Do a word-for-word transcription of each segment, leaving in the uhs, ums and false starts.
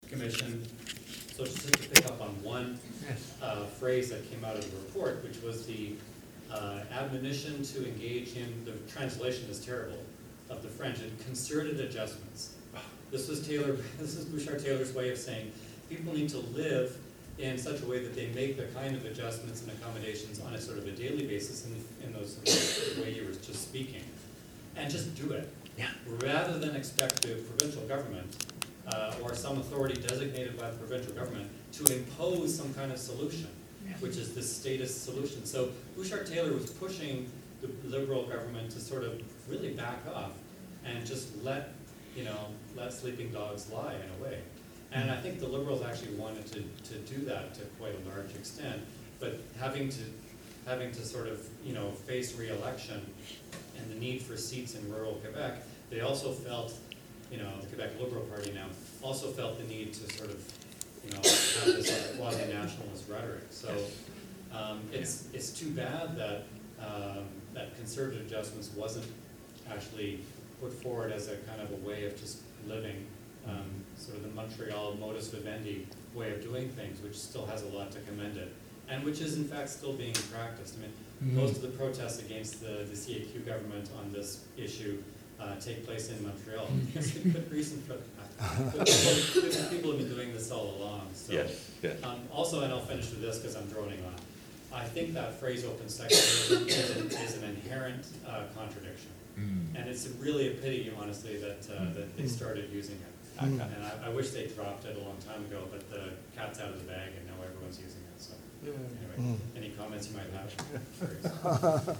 Commission. So just to pick up on one uh, phrase that came out of the report, which was the uh, admonition to engage in, the translation is terrible, of the French, in concerted adjustments. This was Taylor, this is Bouchard Taylor's way of saying people need to live in such a way that they make the kind of adjustments and accommodations on a sort of a daily basis in, in those sort of the way you were just speaking. And just do it. Yeah. Rather than expect the provincial government uh, or some authority designated by the provincial government to impose some kind of solution, Yeah. which is the statist solution. So Bouchard Taylor was pushing the Liberal government to sort of really back off and just let, you know, let sleeping dogs lie in a way. And I think the Liberals actually wanted to, to do that to quite a large extent, but having to, having to sort of, you know, face re-election and the need for seats in rural Quebec, they also felt, you know, the Quebec Liberal Party now, also felt the need to sort of, you know, have this quasi-nationalist rhetoric. So um, it's, it's too bad that, um, that conservative adjustments wasn't actually put forward as a kind of a way of just living, um, sort of the Montreal modus vivendi way of doing things, which still has a lot to commend it, and which is in fact still being practiced. I mean, Mm-hmm. most of the protests against the, the C A Q government on this issue uh, take place in Montreal. There's a good reason for that. But people, people have been doing this all along. So, Yes, yes. Um, also, and I'll finish with this because I'm droning on, I think that phrase open secularism is, an, is an inherent uh, contradiction. Mm. And it's really a pity, honestly, that, uh, that they started using it. Mm. And I, I wish they dropped it a long time ago, but the cat's out of the bag and now everyone's using it. So anyway, Mm. any comments you might have?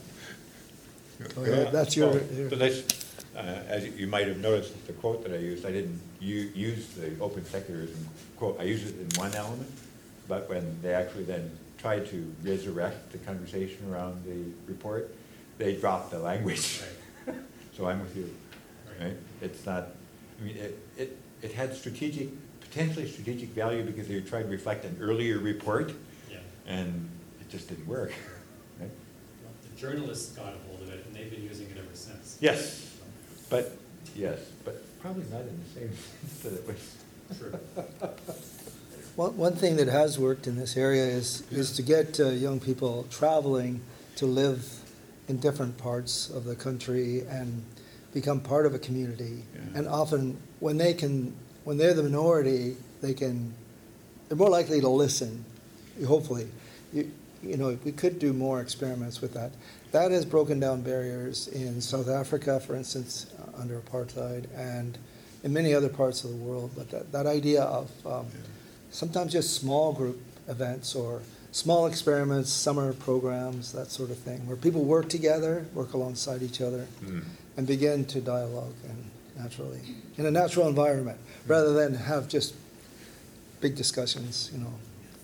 Oh, yeah, that's your- Well, your- So this, uh, as you might have noticed, the quote that I used, I didn't u- use the open secularism quote. I used it in one element, but when they actually then tried to resurrect the conversation around the report, they dropped the language. Right. So I'm with you, Right. right? It's not, I mean, it, it, it had strategic, potentially strategic value because they tried to reflect an earlier report, Yeah. and it just didn't work, right? Well, the journalists got a hold of it and they've been using it ever since. Yes, but, yes, but probably not in the same sense that it was. True. One, one thing that has worked in this area is, is to get uh, young people traveling to live in different parts of the country and become part of a community. Yeah. And often, when they can, when they're the minority, they can, they're more likely to listen, hopefully. You, you know, we could do more experiments with that. That has broken down barriers in South Africa, for instance, uh, under apartheid, and in many other parts of the world. But that, that idea of um, sometimes just small group events or small experiments, summer programs, that sort of thing, where people work together, work alongside each other, Mm. and begin to dialogue and naturally, in a natural environment, rather than have just big discussions, you know.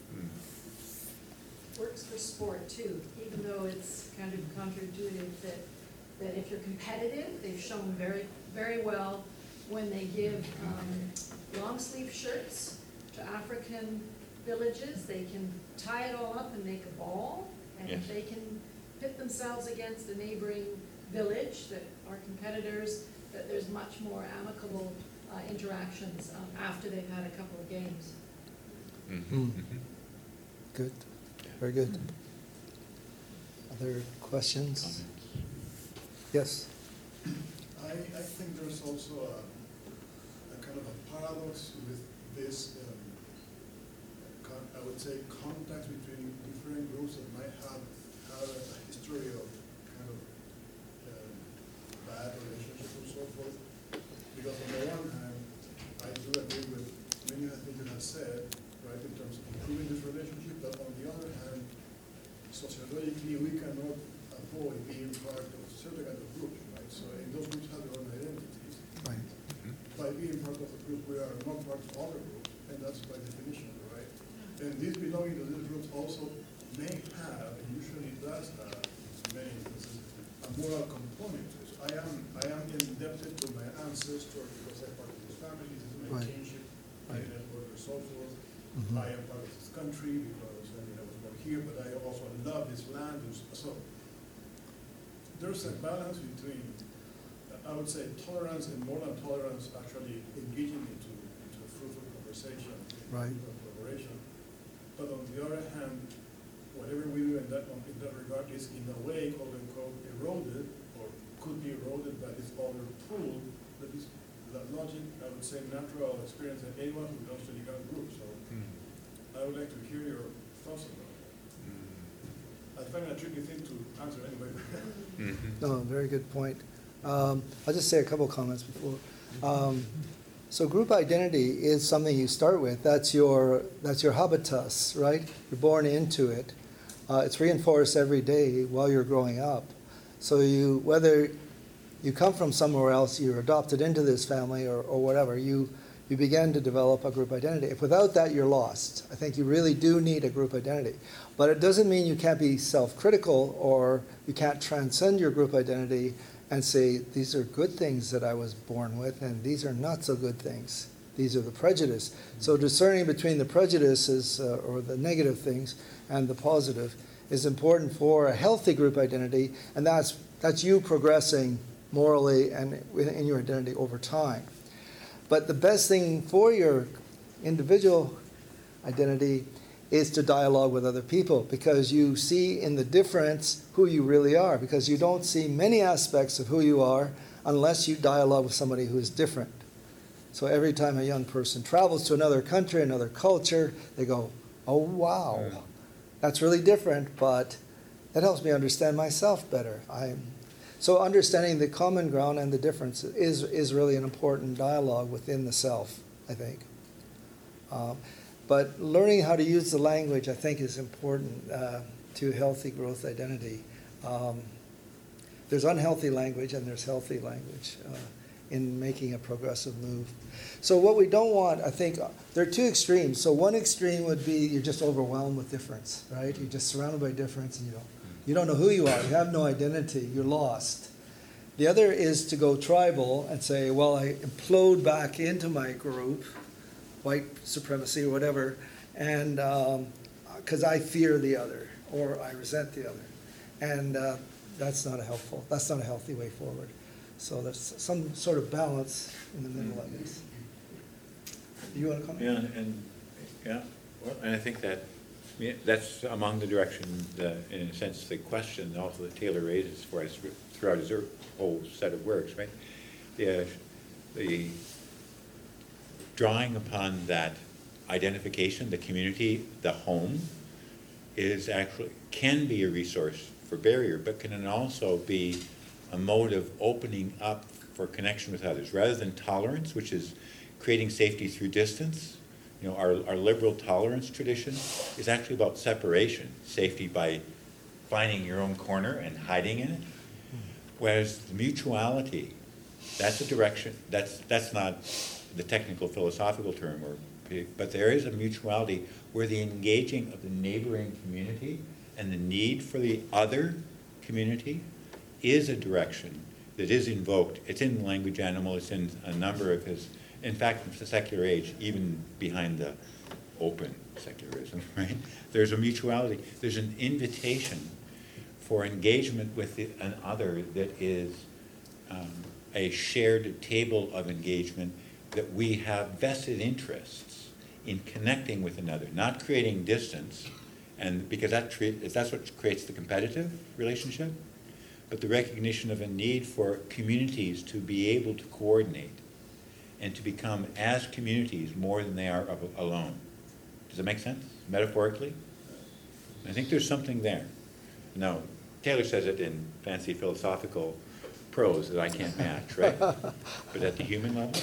Works for sport too, even though it's kind of counterintuitive that, that if you're competitive, they've shown very, very well when they give um, long sleeve shirts to African villages, they can tie it all up and make a ball, and Yes. they can pit themselves against a neighboring village that are competitors, that there's much more amicable uh, interactions um, after they've had a couple of games. Mhm, Mm. mhm. Good, very good. Other questions? Comments? Yes. I, I think there's also a, a kind of a paradox with this, um, con I would say, contact between different groups that might have, have a history of kind of um, bad relationships and so forth. Because on the one hand, I do agree with many of the things you have said, right, in terms of improving this relationship, but on the other hand, sociologically, we cannot avoid being part of certain kind of groups, right? So, and those groups have their own identities. Right. By being part of a group, we are not part of other groups, and that's by definition, right? And this belonging to these groups also may have, and usually does have, in many instances, a moral component to it. So I am, I am indebted to my ancestors because I'm part of this family, this is my Right. kinship, Right. and network and so forth. Mhm. I am part of this country because I mean I was born here, but I also love this land. So there's a balance between, I would say, tolerance and more than tolerance, actually engaging into, into a fruitful conversation Right. of collaboration. But on the other hand, whatever we do in that, in that regard is in a way, quote unquote, eroded, or could be eroded by this other pool, that is, that logic, I would say, natural experience that anyone who belongs to the young group. So I would like to hear your thoughts about it. I find it a tricky thing to answer anyway. Mhm. No, very good point. Um, I'll just say a couple comments before. Um, so group identity is something you start with. That's your, that's your habitus, right? You're born into it. Uh, it's reinforced every day while you're growing up. So you, whether you come from somewhere else, you're adopted into this family or, or whatever, you, you begin to develop a group identity. If without that, you're lost. I think you really do need a group identity. But it doesn't mean you can't be self-critical or you can't transcend your group identity and say, these are good things that I was born with, and these are not so good things. These are the prejudice. So discerning between the prejudices uh, or the negative things and the positive is important for a healthy group identity, and that's, that's you progressing morally and in your identity over time. But the best thing for your individual identity is to dialogue with other people, because you see in the difference who you really are, because you don't see many aspects of who you are unless you dialogue with somebody who is different. So every time a young person travels to another country, another culture, they go, oh, wow, that's really different, but that helps me understand myself better. I'm, so understanding the common ground and the difference is, is really an important dialogue within the self, I think. Um, But learning how to use the language, I think, is important uh, to healthy growth identity. Um, there's unhealthy language and there's healthy language uh, in making a progressive move. So what we don't want, I think, uh, there are two extremes. So one extreme would be you're just overwhelmed with difference, right? You're just surrounded by difference and you don't, you don't know who you are. You have no identity. You're lost. The other is to go tribal and say, well, I implode back into my group, white supremacy or whatever, and because um, I fear the other or I resent the other, and uh, that's not a helpful. That's not a healthy way forward. So there's some sort of balance in the middle of this. You want to comment? Yeah, and yeah, well, and I think that yeah, that's among the directions, uh, in a sense, the question also that Taylor raises for us throughout his whole set of works, right? The uh, the drawing upon that identification, the community, the home, is actually, can be a resource for barrier, but can also be a mode of opening up for connection with others, rather than tolerance, which is creating safety through distance. You know, our, our liberal tolerance tradition is actually about separation, safety by finding your own corner and hiding in it. Whereas the mutuality, that's a direction, that's, that's not the technical philosophical term, or, but there is a mutuality where the engaging of the neighboring community and the need for the other community is a direction that is invoked. It's in Language Animal, it's in a number of his, in fact, in the secular age, even behind the open secularism, right? There's a mutuality, there's an invitation for engagement with the, an other that is um, a shared table of engagement, that we have vested interests in connecting with another, not creating distance, and because that that's what creates the competitive relationship, but the recognition of a need for communities to be able to coordinate and to become, as communities, more than they are alone. Does that make sense, metaphorically? I think there's something there. Now, Taylor says it in fancy philosophical prose that I can't match, right? But at the human level?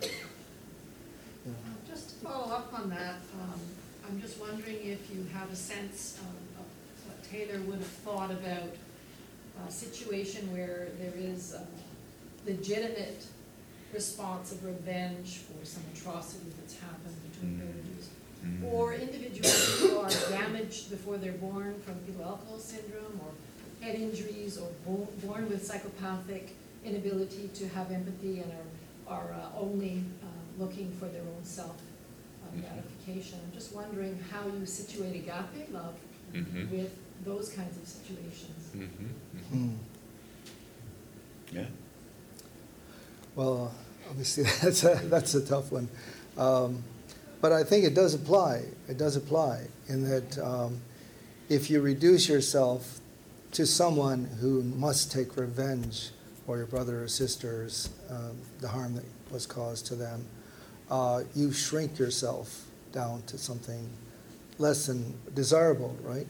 Just to follow up on that, um, I'm just wondering if you have a sense um, of what Taylor would have thought about a situation where there is a legitimate response of revenge for some atrocity that's happened between villages, Mm. or individuals who are damaged before they're born from fetal alcohol syndrome, or head injuries, or bo born with psychopathic inability to have empathy and are, are uh, only uh, looking for their own self uh, gratification. I'm just wondering how you situate agape love Mm-hmm. with those kinds of situations. Mm-hmm. Hmm. Yeah. Well, obviously, that's a, that's a tough one. Um, but I think it does apply. It does apply in that um, if you reduce yourself to someone who must take revenge for your brother or sister's um, the harm that was caused to them, uh, you shrink yourself down to something less than desirable, right?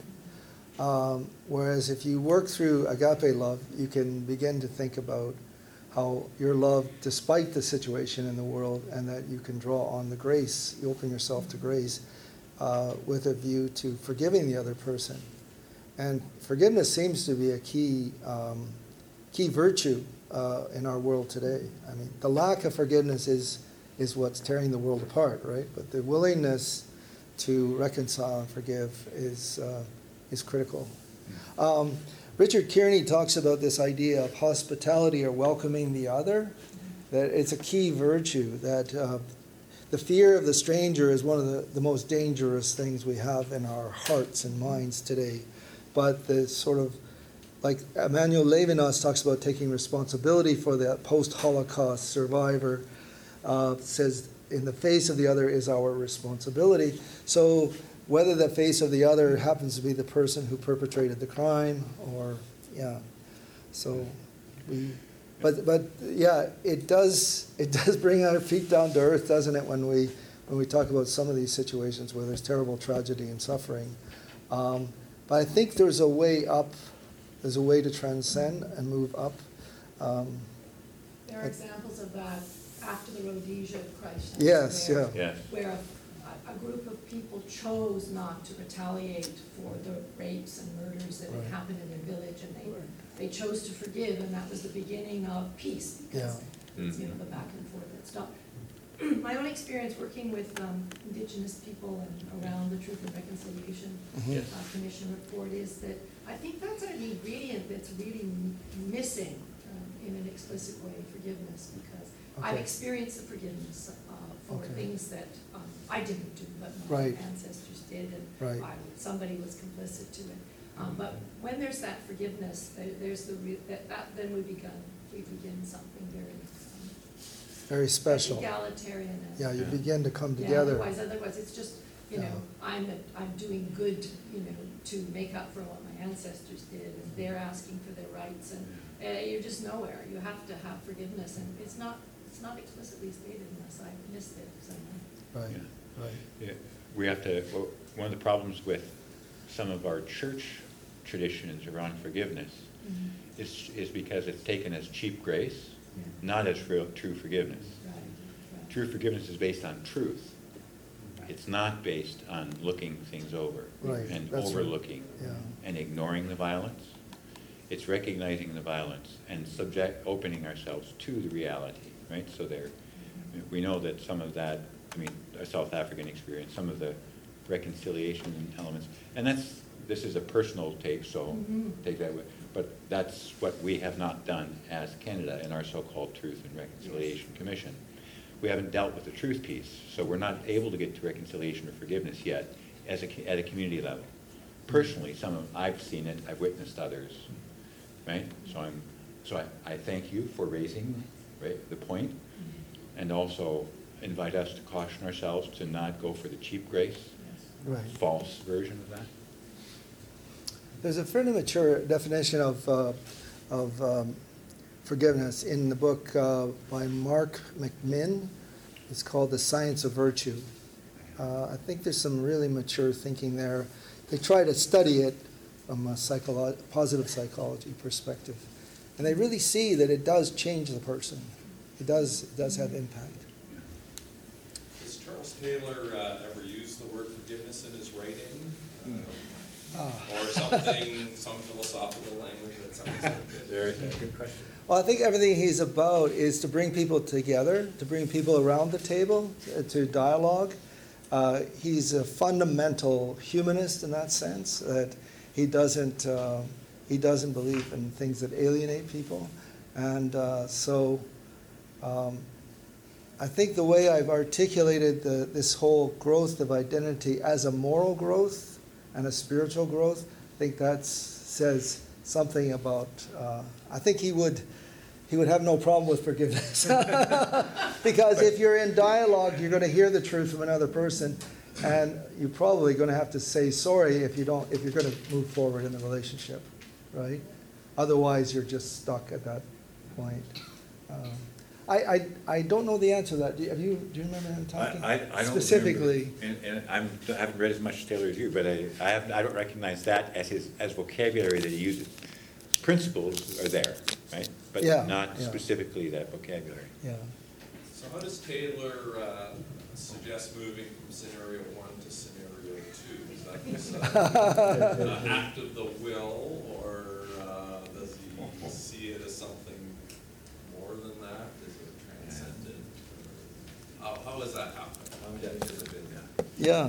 Um, whereas if you work through agape love, you can begin to think about how you're loved despite the situation in the world, and that you can draw on the grace, you open yourself to grace uh, with a view to forgiving the other person. And forgiveness seems to be a key, um, key virtue uh, in our world today. I mean, the lack of forgiveness is, is what's tearing the world apart, right? But the willingness to reconcile and forgive is, uh, is critical. Um, Richard Kearney talks about this idea of hospitality or welcoming the other, that it's a key virtue, that uh, the fear of the stranger is one of the, the most dangerous things we have in our hearts and minds today. But the sort of, like Emmanuel Levinas talks about taking responsibility for that post-Holocaust survivor, uh, says in the face of the other is our responsibility. So whether the face of the other happens to be the person who perpetrated the crime or, yeah. So we, but, but yeah, it does, it does bring our feet down to earth, doesn't it, when we, when we talk about some of these situations where there's terrible tragedy and suffering. Um, but I think there's a way up, there's a way to transcend and move up. Um, There are examples of that after the Rhodesia crisis. Yes, where- yeah. Yes. Where a, a group of people chose not to retaliate for the rapes and murders that had Right. happened in their village, and they, they chose to forgive, and that was the beginning of peace, because it's, you know, the back and forth that stopped. My own experience working with um, Indigenous people and around the Truth and Reconciliation Mhm. uh, Commission report is that I think that's an ingredient that's really m- missing um, in an explicit way, forgiveness, because I've Okay. experienced the forgiveness uh, for Okay. things that um, I didn't do, but my Right. ancestors did, and Right. I, somebody was complicit to it. Um, but when there's that forgiveness, there, there's the re- that, that then we begin we begin something very um, Very special. egalitarian. And, Yeah, you Yeah. begin to come yeah, together. Otherwise, otherwise it's just, you know, I'm a, I'm doing good, you know, to make up for what my ancestors did, and they're asking for their rights, and uh, you're just nowhere. You have to have forgiveness, and it's not it's not explicitly stated unless I missed it somewhere. Right, Yeah. right. Yeah, we have to, well, one of the problems with some of our church traditions around forgiveness Mm-hmm. is, is because it's taken as cheap grace, Yeah. not as real, true forgiveness. Right, right. True forgiveness is based on truth. It's not based on looking things over Right, and that's right. overlooking Yeah. and ignoring the violence. It's recognizing the violence and subject, opening ourselves to the reality, right? So there, we know that some of that, I mean, a South African experience, some of the reconciliation elements, and that's, this is a personal take, so Mhm. take that way. But that's what we have not done as Canada in our so-called Truth and Reconciliation Commission. We haven't dealt with the truth piece, so we're not able to get to reconciliation or forgiveness yet as a, at a community level. Personally, some of, I've seen it, I've witnessed others, right? So I'm, so I, I thank you for raising, right, the point, and also invite us to caution ourselves to not go for the cheap grace, Right. false version of that. There's a fairly mature definition of, uh, of um, forgiveness in the book uh, by Mark McMinn. It's called The Science of Virtue. Uh, I think there's some really mature thinking there. They try to study it from a psycholo- positive psychology perspective. And they really see that it does change the person. It does, it does have impact. Does Charles Taylor uh, ever use the word forgiveness in his writing? Uh, Ah. Or something, some philosophical language that sounds like it? Very good question. Well, I think everything he's about is to bring people together, to bring people around the table, to, to dialogue. Uh, he's a fundamental humanist in that sense, that he doesn't, uh, he doesn't believe in things that alienate people. And uh, so um, I think the way I've articulated the, this whole growth of identity as a moral growth and a spiritual growth, I think that says something about, uh, I think he would, he would have no problem with forgiveness. Because if you're in dialogue, you're going to hear the truth from another person, and you're probably going to have to say sorry if you don't, if you're going to move forward in the relationship, right? Otherwise, you're just stuck at that point. Um, I, I, I don't know the answer to that. Do you, have you, do you remember him talking? I, I, I don't specifically? remember, and, and I'm, I haven't read as much as Taylor as you, but I, I have, I don't recognize that as his, as vocabulary that he uses. Principles are there, right? But Yeah, not yeah. specifically that vocabulary. Yeah. So how does Taylor uh, suggest moving from scenario one to scenario two? Is that just uh, an act of the will, or uh, does he see it as something more than that? Is it transcendent? Or How, how does that happen? How would that fit in that? Yeah.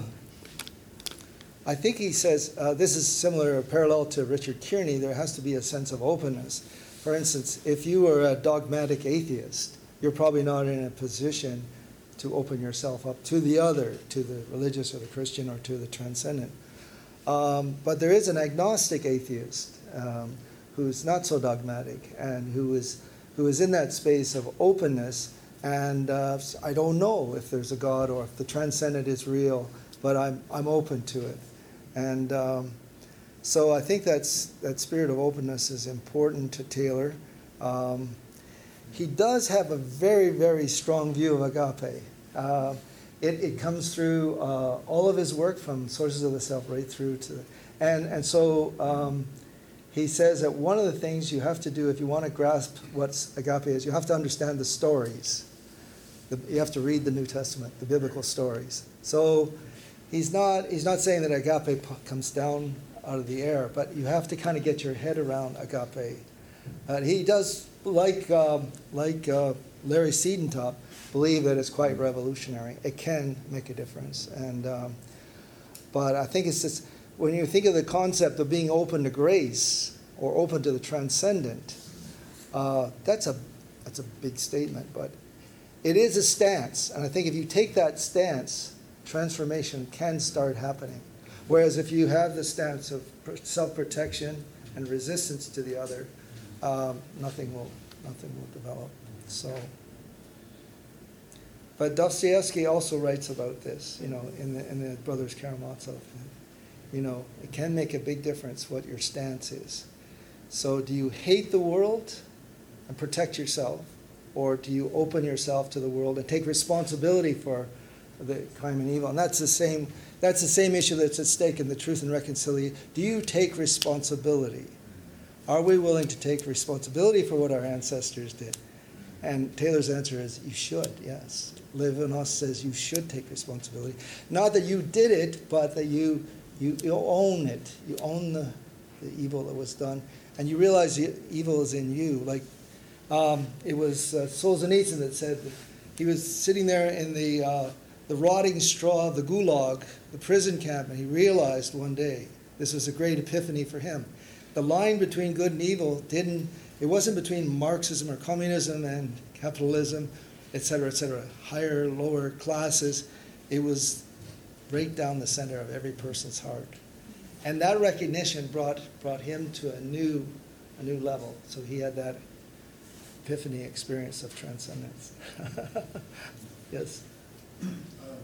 I think he says, uh, this is similar, parallel to Richard Kearney, there has to be a sense of openness. For instance, if you were a dogmatic atheist, you're probably not in a position to open yourself up to the other, to the religious or the Christian or to the transcendent. Um, but there is an agnostic atheist um, who's not so dogmatic and who is, who is in that space of openness. And uh, I don't know if there's a God or if the transcendent is real, but I'm, I'm open to it. And um, so I think that's, that spirit of openness is important to Taylor. Um, he does have a very, very strong view of agape. Uh, it, it comes through uh, all of his work from Sources of the Self right through to, and, and so um, he says that one of the things you have to do if you want to grasp what agape is, you have to understand the stories. The, you have to read the New Testament, the biblical stories. So he's not, he's not saying that agape comes down out of the air, but you have to kind of get your head around agape. Uh, he does, like, um, like uh, Larry Siedentop, believe that it's quite revolutionary. It can make a difference. And, um, but I think it's just, when you think of the concept of being open to grace or open to the transcendent, uh, that's a, that's a big statement, but it is a stance. And I think if you take that stance, transformation can start happening. Whereas if you have the stance of self-protection and resistance to the other, um, nothing will, nothing will develop. So. But Dostoevsky also writes about this, you know, in the, in the Brothers Karamazov. You know, it can make a big difference what your stance is. So do you hate the world and protect yourself? Or do you open yourself to the world and take responsibility for the crime and evil? And that's the same, that's the same issue that's at stake in the Truth and Reconciliation. Do you take responsibility? Are we willing to take responsibility for what our ancestors did? And Taylor's answer is, you should, yes. Levinas says you should take responsibility. Not that you did it, but that you you, you own it. You own the, the evil that was done. And you realize the evil is in you. Like, um, it was uh, Solzhenitsyn that said that he was sitting there in the, uh, the rotting straw of the gulag, the prison camp, and he realized one day, this was a great epiphany for him, the line between good and evil didn't, it wasn't between Marxism or communism and capitalism, et cetera, et cetera, higher, lower classes. It was right down the center of every person's heart. And that recognition brought brought him to a new a new level. So he had that epiphany experience of transcendence. Yes? Um,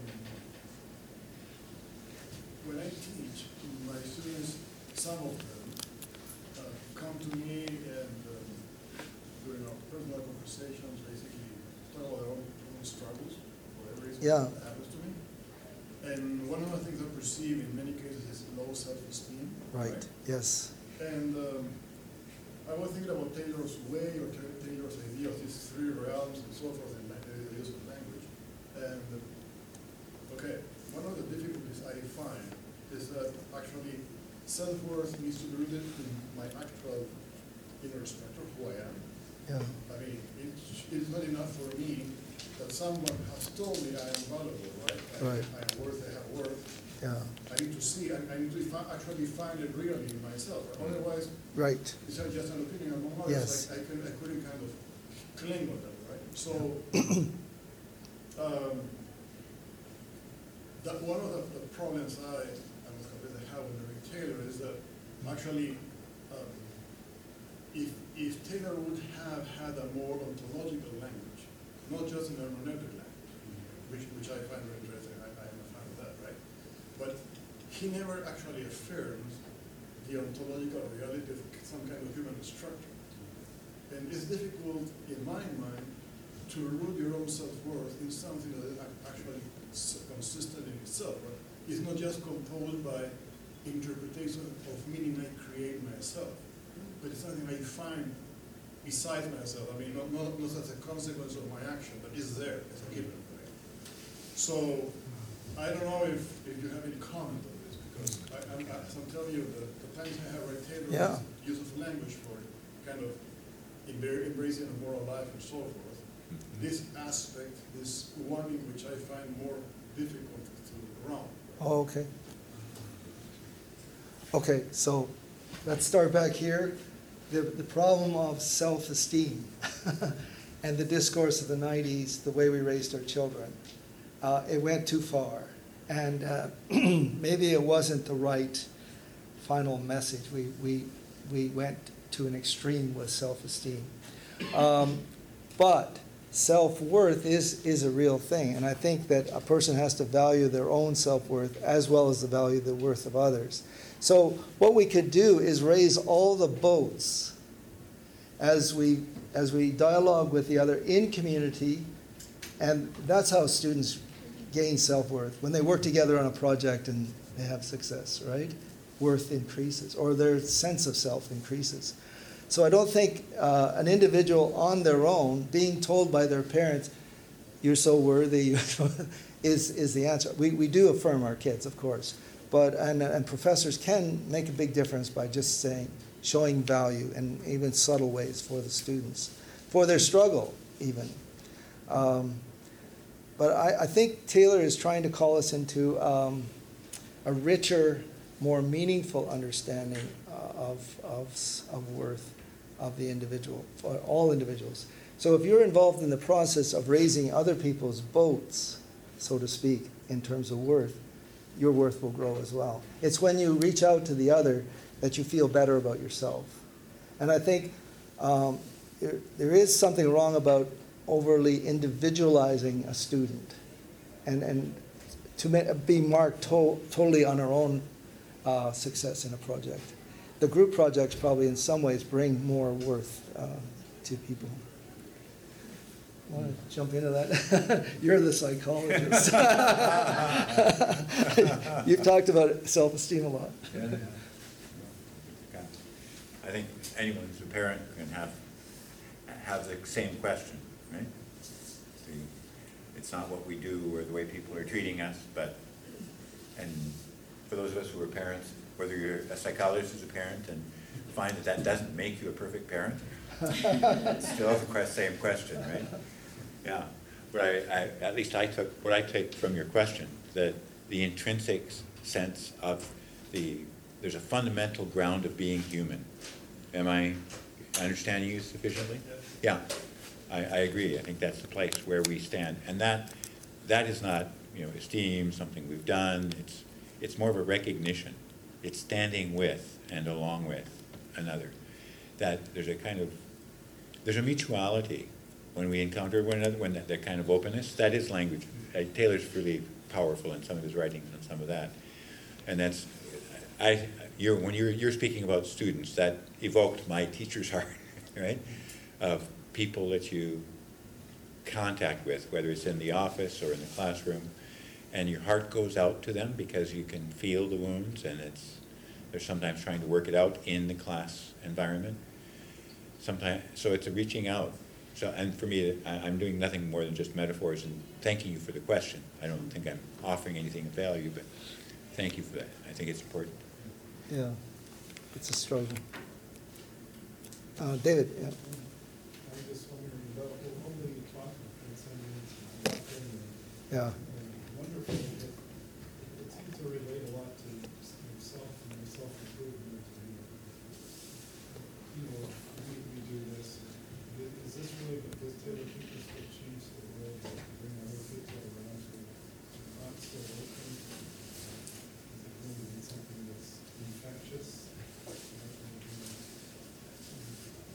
when I teach, my students, some of them, uh, come to me and um, during our personal conversations, basically talk about their own, own struggles, whatever it is Yeah. that happens to me. And one of the things I perceive in many cases is low self-esteem. Right. Yes. And um, I was thinking about Taylor's way or Taylor's idea of these three realms and so forth in the use of language. And uh, okay, one of the difficulties I find is that actually self-worth needs to be rooted in my actual inner structure, who I am. Yeah. I mean, it, it's not enough for me that someone has told me I am valuable, right? I, Right. I am worth, I have worth. Yeah. I need to see, I, I need to fi- actually find it really in myself. Otherwise, Right. it's not just an opinion among others. Yes. Like I, could, I couldn't kind of cling with them, right? So, um, that one of the, the problems I, I must confess I have with Rick Taylor is that actually um, if, if Taylor would have had a more ontological language, not just an hermeneutic language, which, which I find very interesting, I, I am a fan of that, right? But he never actually affirms the ontological reality of some kind of human structure. And it's difficult, in my mind, to root your own self-worth in something that is ac- actually s- consistent in itself. Right? It's not just composed by interpretation of meaning I create myself, but it's something I find besides myself. I mean, not, not, not as a consequence of my action, but it's there as a given. Right? So, I don't know if, if you have any comment on this, because I, I'm, as I'm telling you, the, the times I have read Taylor's Yeah. use of language for kind of embar- embracing a moral life and so forth, this aspect is one in which I find more difficult to ground. Oh, okay. Okay, so let's start back here. The, the problem of self-esteem and the discourse of the nineties, the way we raised our children, uh, it went too far. And uh, maybe it wasn't the right final message. We, we, we went to an extreme with self-esteem. Um, but self-worth is, is a real thing. And I think that a person has to value their own self-worth as well as to value the worth of others. So what we could do is raise all the boats as we, as we dialogue with the other in community, and that's how students gain self-worth. When they work together on a project and they have success, right? Worth increases, or their sense of self increases. So I don't think uh, an individual on their own being told by their parents, you're so worthy, is, is the answer. We, we do affirm our kids, of course. But, and, and professors can make a big difference by just saying, showing value in even subtle ways for the students, for their struggle even. Um, but I, I think Taylor is trying to call us into um, a richer, more meaningful understanding uh, of, of, of worth of the individual, for all individuals. So if you're involved in the process of raising other people's boats, so to speak, in terms of worth, your worth will grow as well. It's when you reach out to the other that you feel better about yourself. And I think um, there, there is something wrong about overly individualizing a student and, and to ma- be marked to- totally on our own uh, success in a project. The group projects probably in some ways bring more worth uh, to people. Want to jump into that? You're the psychologist. You've talked about self-esteem a lot. Yeah. I think anyone who's a parent can have, have the same question, right? The, it's not what we do or the way people are treating us, but, and for those of us who are parents, whether you're a psychologist who's a parent and find that that doesn't make you a perfect parent, still the same question, right? Yeah, but I, I, at least I took, what I take from your question, that the intrinsic sense of the, there's a fundamental ground of being human. Am I understanding you sufficiently? Yeah, I, I agree. I think that's the place where we stand. And that, that is not, you know, esteem, something we've done. It's, it's more of a recognition. It's standing with and along with another. That there's a kind of, there's a mutuality when we encounter one another, when that, that kind of openness. That is language. Uh, Taylor's really powerful in some of his writings and some of that. And that's, I, you're, when you're, you're speaking about students, that evoked my teacher's heart, right? Of people that you contact with, whether it's in the office or in the classroom, and your heart goes out to them because you can feel the wounds, and it's, they're sometimes trying to work it out in the class environment. Sometimes, so it's a reaching out. So, and for me, I, I'm doing nothing more than just metaphors and thanking you for the question. I don't think I'm offering anything of value, but thank you for that. I think it's important. Yeah, it's a struggle. Uh, David, yeah. I'm just wondering about only talking for ten minutes and not getting Yeah. and wonderful. It, it seems to relate a lot to yourself and your self-improvement. And, you know, we, we do this. Is this really, does Taylor think this will change the world to bring other people around to not so open? Is it going to be something that's infectious?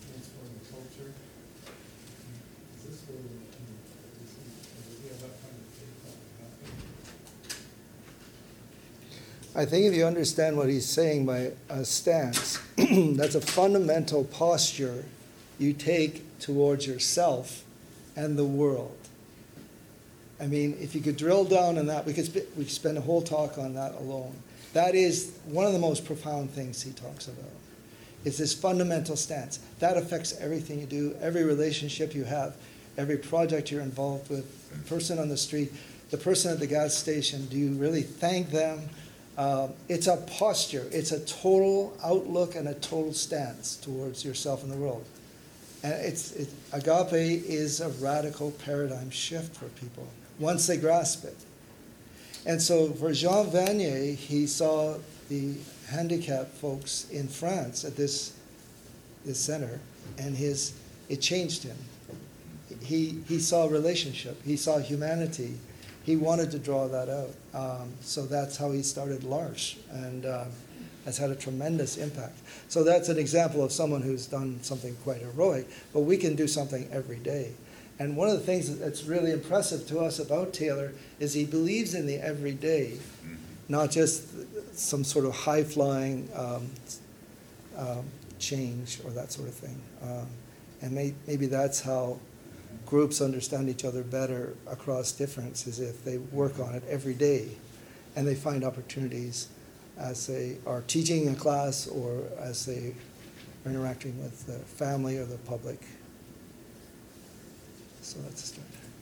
I think if you understand what he's saying by a stance, that's a fundamental posture you take towards yourself and the world. I mean, if you could drill down on that, we could, sp- we could spend a whole talk on that alone. That is one of the most profound things he talks about. It's this fundamental stance. That affects everything you do, every relationship you have, every project you're involved with, the person on the street, the person at the gas station. Do you really thank them? Uh, it's a posture. It's a total outlook and a total stance towards yourself and the world. And it's, it, agape is a radical paradigm shift for people once they grasp it. And so for Jean Vanier, he saw the handicapped folks in France at this, this center, and his, it changed him. He, he saw relationship. He saw humanity. He wanted to draw that out. Um, so that's how he started L'Arche, and uh, has had a tremendous impact. So that's an example of someone who's done something quite heroic, but we can do something every day. And one of the things that's really impressive to us about Taylor is he believes in the everyday, not just some sort of high-flying um, um, change or that sort of thing. Um, and may, maybe that's how groups understand each other better across difference, is if they work on it every day and they find opportunities as they are teaching a class or as they are interacting with the family or the public. So that's a start.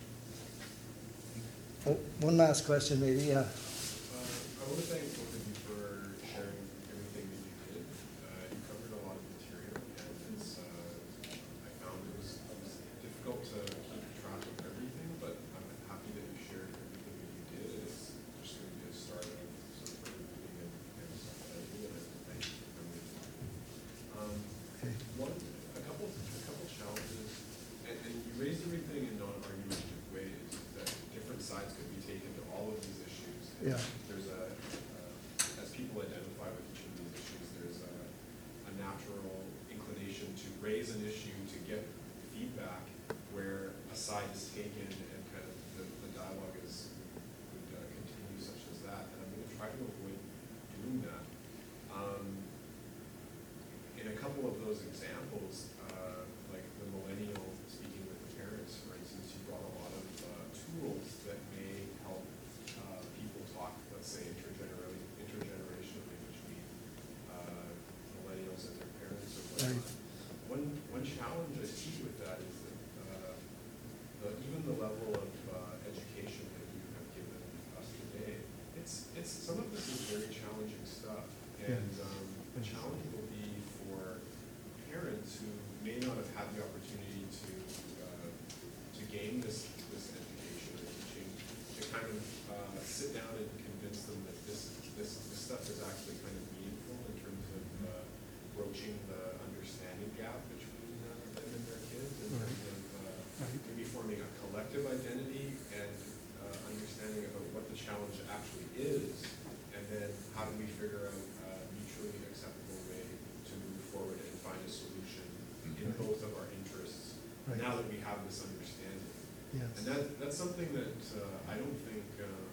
Oh, one last question, maybe, yeah. Uh, I want to thank both of you for sharing everything that you did. Uh, you covered a lot of material, and it's, uh, I found it was, it was difficult to keep track of everything, but I'm happy that you shared everything that you did, and it's just going to be a start of sort of everything and, and stuff that I do, and I thank you for coming. Um, one, a couple, a couple challenges, and, and you raised everything in non-argumentative ways, that different sides could be taken to all of these issues. And Yeah. There's a, uh, as people identify with each of these issues, there's a, a natural inclination to raise an issue to get feedback where a side is taken and kind of the, the dialogue is, would uh, continue such as that. And I'm going to try to avoid doing that. Um, in a couple of those examples, uh, like the millennial speaking with the parents, for instance, you brought a lot of uh, tools that may help uh, people talk, let's say, intergener- intergenerationally between uh, millennials and their parents or whatnot. Right. One, one challenge I see with that is that uh, the, even the level of uh, education that you have given us today, it's, it's, some of this is very challenging stuff. And um, the challenge will be for parents who may not have had the opportunity to uh, to gain this this education or teaching, to kind of uh, sit down and convince them that this this this stuff is actually kind of meaningful in terms of uh, broaching the understanding gap between uh, them and their kids, in terms of uh, maybe forming a collective identity and uh, understanding about what the challenge actually is, and then how do we figure out a mutually acceptable way to move forward and find a solution in both of our interests, Right. now that we have this understanding. Yes. And that, that's something that uh, I don't think, uh,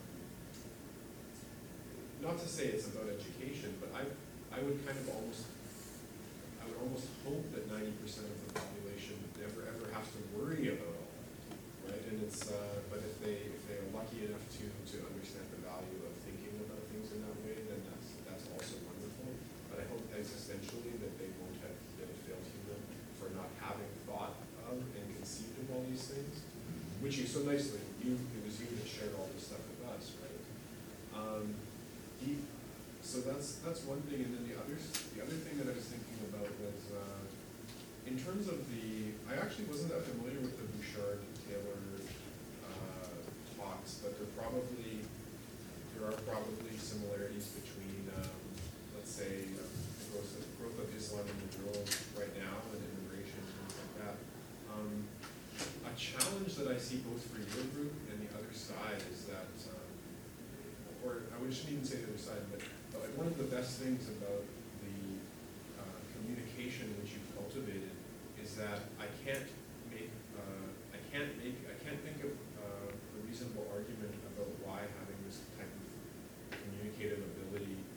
not to say it's about education, but I, I would kind of almost, I would almost hope that ninety percent of the population never ever has to worry about all that, right? And it's, uh, but if they, if they are lucky enough to, to understand the value of thinking about things in that way, then that's, that's also wonderful. But I hope existentially that they won't have been a failed human for not having thought of and conceived of all these things, which you so nicely, you, it was you that shared all this stuff with us, right? Um, he, so that's, that's one thing, and then the others, the other thing that I was thinking about was, uh, in terms of the, I actually wasn't that familiar with the Bouchard-Taylor uh, talks, but there probably, there are probably similarities between, um, let's say, um, the growth of, growth of Islam in the world right now and immigration and things like that. Um, a challenge that I see both for your group and the other side is that, um, or I shouldn't even say the other side, but, but like one of the best things about the uh, communication which you've cultivated is that I can't make, uh, I can't make, I can't think of uh, a reasonable argument about why having this type of communicative ability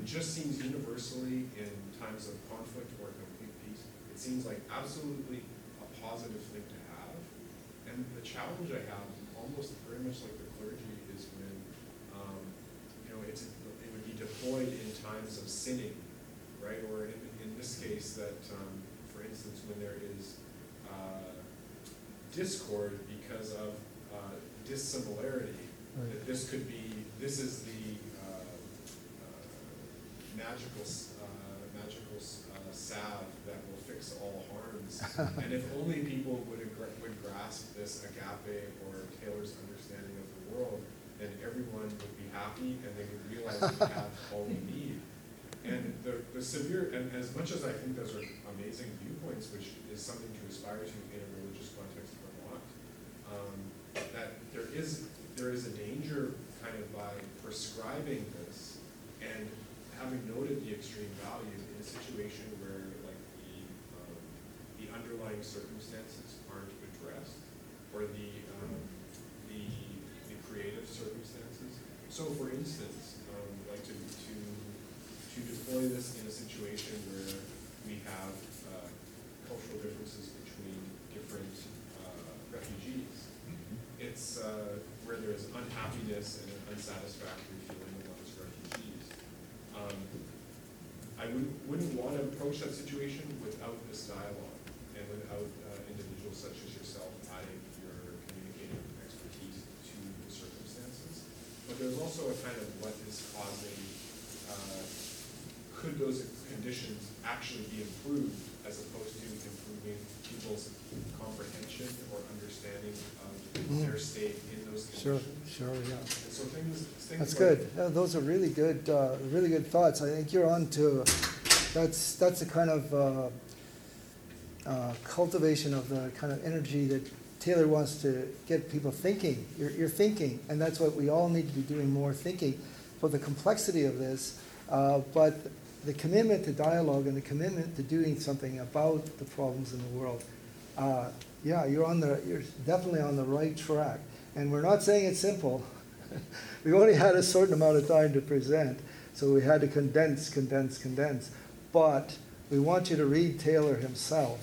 just seems universally in times of conflict or complete peace, it seems like absolutely a positive thing to have. And the challenge I have, almost very much like the clergy, is when, um, you know, it's, it would be deployed in times of sinning, right? Or in, in this case that, um, for instance, when there is uh, discord because of uh, dissimilarity, Right. that this could be, this is the uh, uh, magical, s- uh, magical s- uh, salve that will fix all harms. And if only people would, agr- would grasp this agape or Taylor's understanding of the world, then everyone would be happy and they would realize we have all we need. And the, the severe, and as much as I think those are amazing viewpoints, which is something to aspire to in a religious context or not, um, that there is, there is a danger kind of by prescribing this and having noted the extreme value in a situation where like the, um, the underlying circumstances aren't addressed, or the, um, the, the creative circumstances. So for instance, um, like to, to, to deploy this in a situation where we have uh, cultural differences between different uh, refugees, it's uh, where there is unhappiness and an unsatisfactory feeling amongst refugees. Um, I wouldn't, wouldn't want to approach that situation without this dialogue and without uh, individuals such as yourself adding your communicative expertise to the circumstances. But there's also a kind of what is causing, uh, could those conditions actually be improved as opposed to improving people's comprehension or understanding of Mm. their state in those Sure, conditions. sure, yeah. And so things, things That's like- good. Yeah, those are really good, uh, really good thoughts. I think you're on to, that's, that's a kind of uh, uh, cultivation of the kind of energy that Taylor wants to get people thinking. You're, you're thinking, and that's what we all need to be doing, more thinking for the complexity of this. Uh, but the commitment to dialogue and the commitment to doing something about the problems in the world. Uh, yeah, you're on the, you're definitely on the right track. And we're not saying it's simple. We only had a certain amount of time to present, so we had to condense, condense, condense. But we want you to read Taylor himself,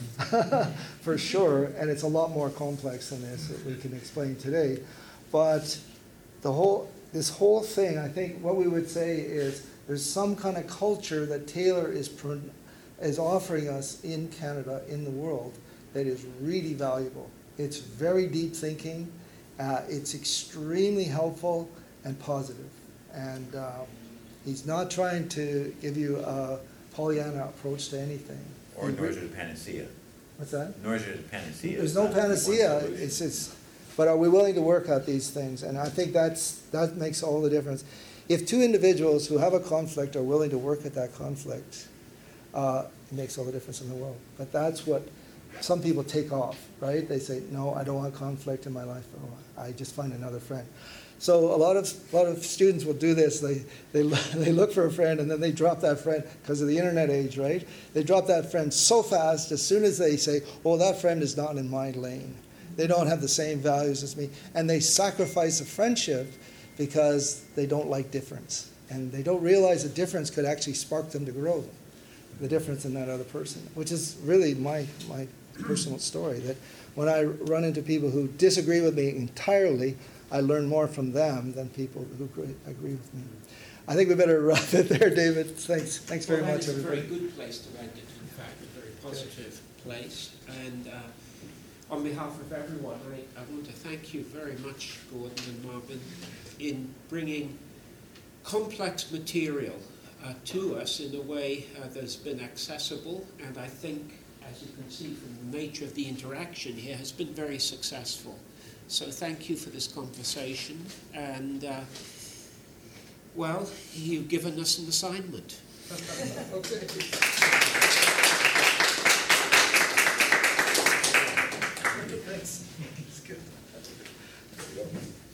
for sure, and it's a lot more complex than this that we can explain today. But the whole, this whole thing, I think what we would say is there's some kind of culture that Taylor is, pro- is offering us in Canada, in the world, that is really valuable. It's very deep thinking. Uh, it's extremely helpful and positive. And uh, he's not trying to give you a Pollyanna approach to anything. Or He nor re- is it a panacea. What's that? Nor is it a panacea. There's It's no not one panacea. solution. It's, it's, but are we willing to work out these things? And I think that's, that makes all the difference. If two individuals who have a conflict are willing to work at that conflict, uh, it makes all the difference in the world. But that's what some people take off, right? They say, no, I don't want conflict in my life. Oh, I just find another friend. So a lot of a lot of students will do this. They they they look for a friend and then they drop that friend because of the internet age, right? They drop that friend so fast as soon as they say, "Oh, that friend is not in my lane. They don't have the same values as me," and they sacrifice a friendship because they don't like difference and they don't realize the difference could actually spark them to grow. The difference in that other person, which is really my my personal story. That when I run into people who disagree with me entirely, I learn more from them than people who agree, agree with me. I think we better wrap it there, David. Thanks, thanks very well, much, that is everybody. a very good place to end it, in fact, a very positive place. And uh, on behalf of everyone, I, I want to thank you very much, Gordon and Marvin, in bringing complex material uh, to us in a way uh, that's been accessible, and I think, as you can see from the nature of the interaction here, has been very successful. So thank you for this conversation, and uh, well, you've given us an assignment. Okay. Thanks. It's good.